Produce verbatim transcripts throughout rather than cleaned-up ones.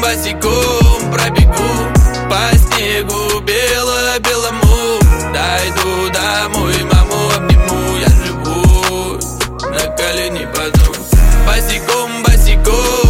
босиком пробегу по снегу бело-белому. Дойду домой, маму обниму, я живу, на колени паду. Босиком, босиком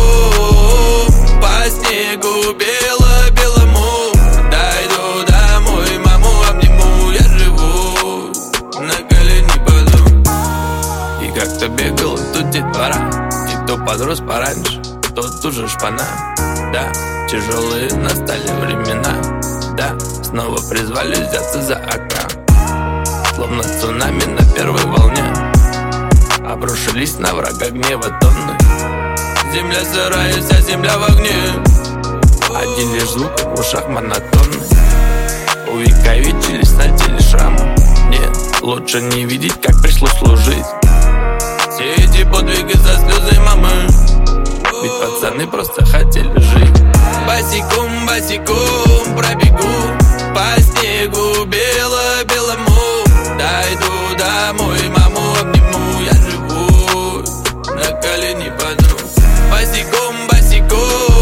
по снегу бело-белому. Дойду домой, маму обниму, я живу, на колени паду. И как-то бегал тут детвора, и кто подрос пораньше, тот уже шпана. Да, тяжелые настали времена. Да, снова призвали взяться за ока. Словно цунами на первой волне обрушились на врага гнева тонны. Земля сырая, вся земля в огне. Один лишь звук в ушах монотонный. Увековечились на теле шрамы. Нет, лучше не видеть, как пришлось служить. Все эти подвиги за слезы мамы, ведь пацаны просто хотели жить. Босиком, босиком пробегу по снегу бело-белому. Дойду домой, маму обниму, я живу, на колени паду. Босиком, босиком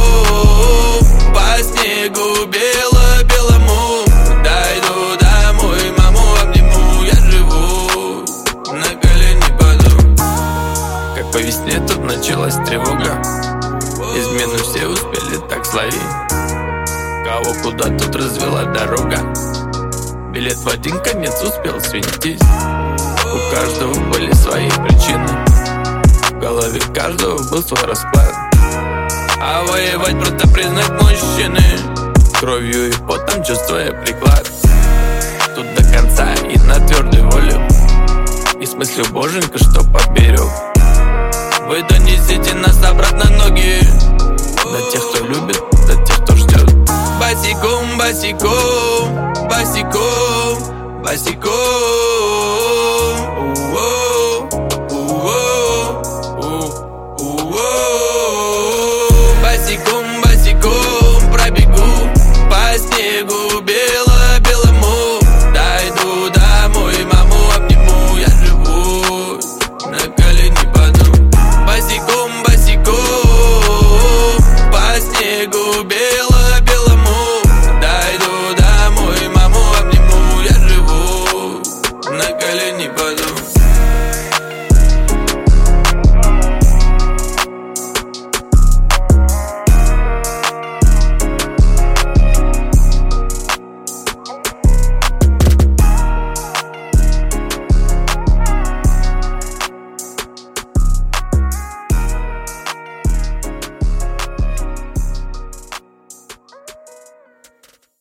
по снегу бело-белому. Дойду домой, маму обниму, я живу, на колени паду. Как по весне тут началась тревога, измену все успели так словить. Кого куда тут развела дорога, билет в один конец успел свинтить. У каждого были свои причины, в голове каждого был свой расклад. А воевать просто признак мужчины, кровью и потом чувствуя приклад. Тут до конца и на твердой воле, и с мыслью боженька, что поберег. Вы донесите нас обратно ноги, до тех, кто любит, до тех, кто ждет. Босиком, босиком, босиком, босиком.